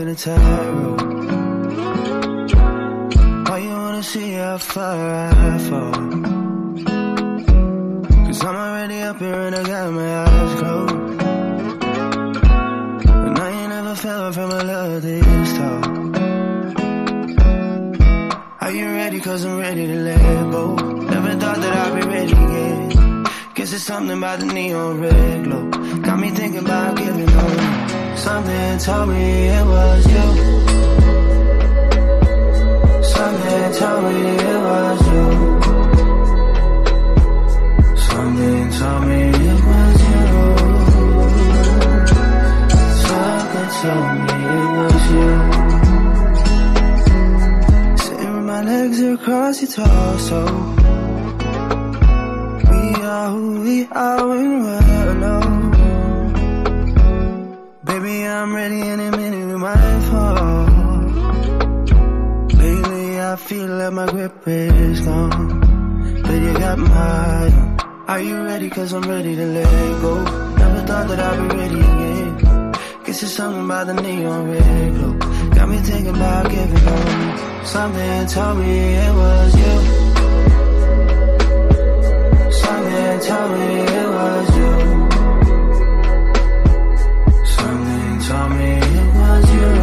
walking a tightrope. Why you wanna see how far I fall? Cause I'm already up here and I got my eyes closed. And I ain't never fell from a love this tall. Are you ready? Cause I'm ready to let go. Never thought that I'd be ready again. Guess it's something about the neon red glow. Got me thinking about giving up. Something told me it was you. Something told me it was you. Something told me it was you. Something told me it was you. Sitting with my legs across your torso. We are who we are when we're alone. Baby, I'm ready in a minute, we might fall. Lately, I feel like my grip is gone. But you got my eye on. Are you ready? Cause I'm ready to let go. Never thought that I'd be ready again. Guess it's something about the neon red glow. Got me thinking about giving up. Something told me it was you. Something told me it was you. Something told me it was you.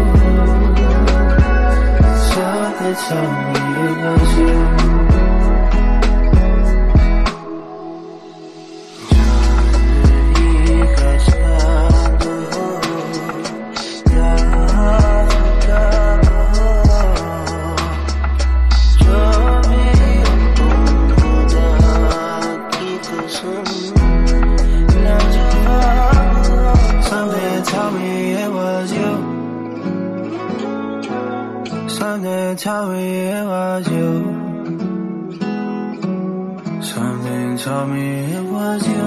Something told me it was you. Something told me it was you. Something told me it was you.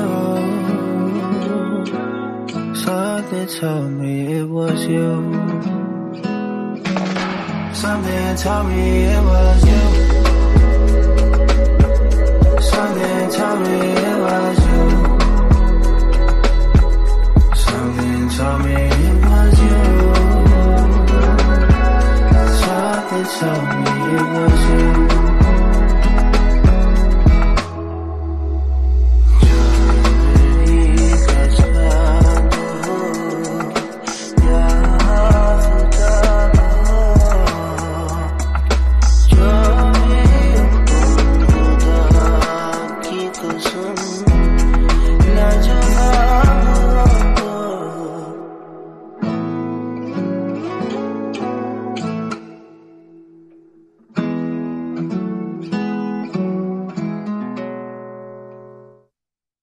Something told me it was you. Something told me it was you. Something told me it was you. Something told me it was you. Something told me it was you.